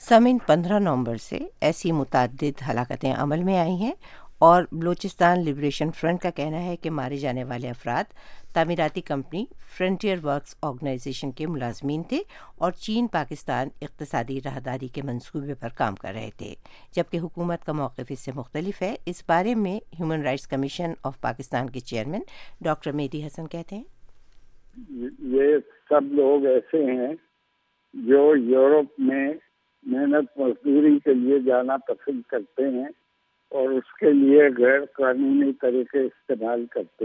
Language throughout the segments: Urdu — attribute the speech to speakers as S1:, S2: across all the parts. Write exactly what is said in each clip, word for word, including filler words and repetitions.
S1: سامعین، پندرہ نومبر سے ایسی متعدد ہلاکتیں عمل میں آئی ہیں اور بلوچستان لبریشن فرنٹ کا کہنا ہے کہ مارے جانے والے افراد تعمیراتی کمپنی فرنٹیئر ورکس آرگنائزیشن کے ملازمین تھے اور چین پاکستان اقتصادی راہداری کے منصوبے پر کام کر رہے تھے، جبکہ حکومت کا موقف اس سے مختلف ہے۔ اس بارے میں human rights commission of Pakistan کے چیئرمین ڈاکٹر مہدی حسن کہتے ہیں،
S2: یہ سب لوگ ایسے ہیں جو یورپ میں محنت مزدوری کے لیے جانا پسند کرتے ہیں اور اس کے لیے غیر قانونی طریقے استعمال کرتے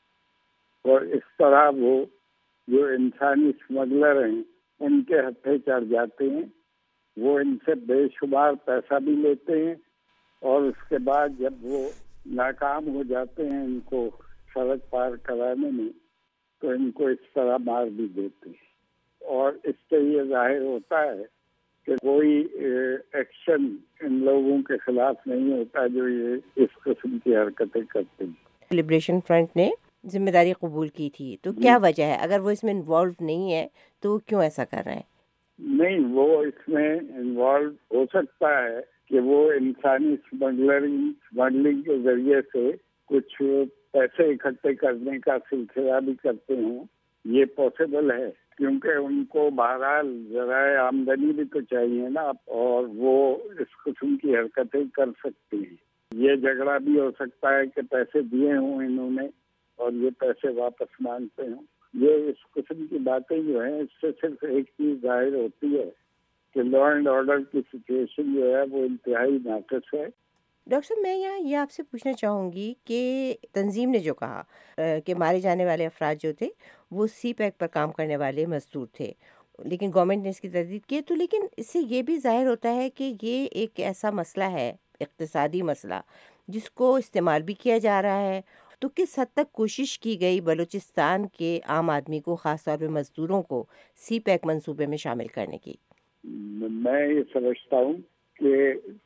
S2: ہیں، اور اس طرح وہ جو انسانی اسمگلر ہیں ان کے ہتھے چڑھ جاتے ہیں۔ وہ ان سے بے شمار پیسہ بھی لیتے ہیں اور اس کے بعد جب وہ ناکام ہو جاتے ہیں ان کو سڑک پار کرانے میں تو ان کو اس طرح مار بھی دیتے ہیں، اور اس سے یہ ظاہر ہوتا ہے کہ کوئی ایکشن ان لوگوں کے خلاف نہیں ہوتا جو یہ اس قسم کی حرکتیں کرتے ہیں۔
S1: لبریشن فرنٹ نے ذمہ داری قبول کی تھی، تو کیا وجہ ہے؟ اگر وہ اس میں انوالو نہیں ہے تو کیوں ایسا کر رہے ہیں؟
S2: نہیں، وہ اس میں انوالو ہو سکتا ہے کہ وہ انسانی اسمگلرنگ اسمگلنگ کے ذریعے سے کچھ پیسے اکٹھے کرنے کا سلسلہ بھی کرتے ہوں، یہ پاسبل ہے، کیونکہ ان کو بہرحال ذرائع آمدنی بھی تو چاہیے نا، اور وہ اس قسم کی حرکتیں کر سکتے ہیں۔ یہ جھگڑا بھی ہو سکتا ہے کہ پیسے دیے ہوں انہوں نے اور یہ پیسے واپس مانگتے ہوں۔ یہ اس قسم کی باتیں جو ہیں اس سے صرف ایک چیز ظاہر ہوتی ہے کہ لا اینڈ آرڈر کی سچویشن جو ہے وہ انتہائی ناقص ہے۔
S1: ڈاکٹر صاحب، میں یہاں یہ آپ سے پوچھنا چاہوں گی کہ تنظیم نے جو کہا کہ مارے جانے والے افراد جو تھے وہ سی پیک پر کام کرنے والے مزدور تھے، لیکن گورنمنٹ نے اس کی تردید کی، تو لیکن اس سے یہ بھی ظاہر ہوتا ہے کہ یہ ایک ایسا مسئلہ ہے، اقتصادی مسئلہ، جس کو استعمال بھی کیا جا رہا ہے۔ تو کس حد تک کوشش کی گئی بلوچستان کے عام آدمی کو، خاص طور پہ مزدوروں کو، سی پیک منصوبے میں شامل کرنے کی؟
S2: میں یہ سمجھتا ہوں کہ